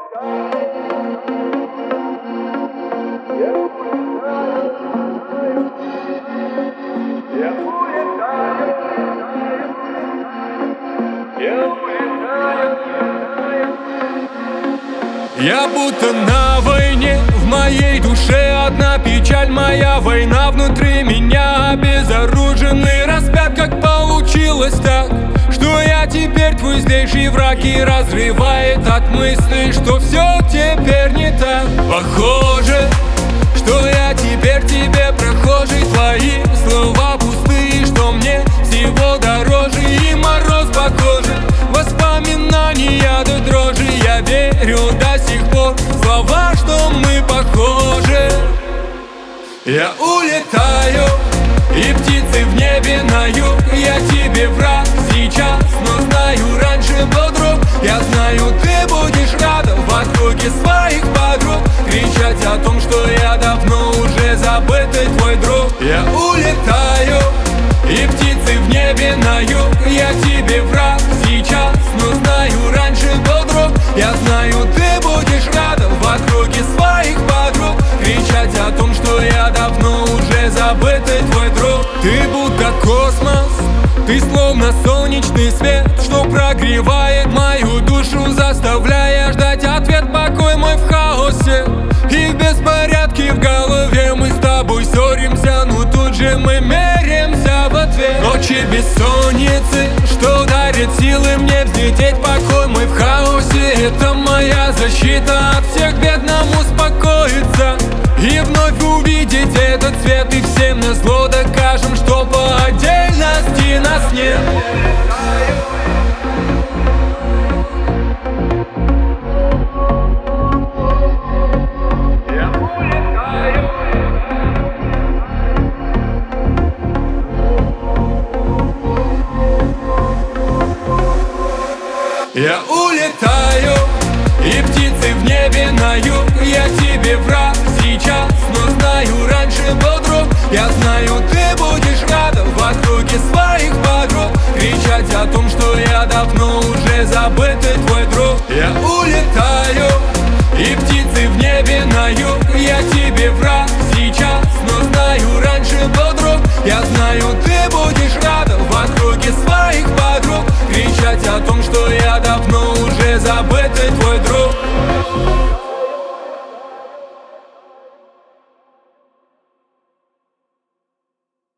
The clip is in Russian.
Я будто на войне, в моей душе одна печаль. Моя война внутри меня, обезоруженный, распят. Как получилось так, что я теперь твой злейший враг, и разрывает от мысли, что все теперь не так. Похоже, что я теперь тебе прохожий. Твои слова пустые, что мне всего дороже, и мороз по коже, воспоминания до дрожи. Я верю до сих пор в слова, что мы похожи. Я улетаю, и птицы в небе на юг. Я тебе враг сейчас, но знаю, раньше был друг. Я знаю, ты будешь рада в округе своих подруг кричать о том, что я давно уже забытый твой друг. Я улетаю, и птицы в небе на юг. Я тебе враг сейчас, но знаю, раньше был друг. Я знаю, ты будешь рада в округе своих подруг кричать о том, что я давно уже забытый твой друг. Ты будто космос, ты словно солнечный свет, что прогревает мою душу, заставляя ждать ответ. Покой мой в хаосе и в беспорядке в голове. Мы с тобой ссоримся, но тут же мы меряемся в ответ. Ночи бессонницы, что дарит силы мне взлететь. Покой мой в хаосе, это моя защита от всех бед. Нам успокоиться и вновь увидеть этот цвет, и всем назло докажем, что по отдельности нас нет. Я улетаю, и птицы в небе на юг. Я тебе враг сейчас, но знаю, раньше был друг. Я знаю, ты будешь рада в округе своих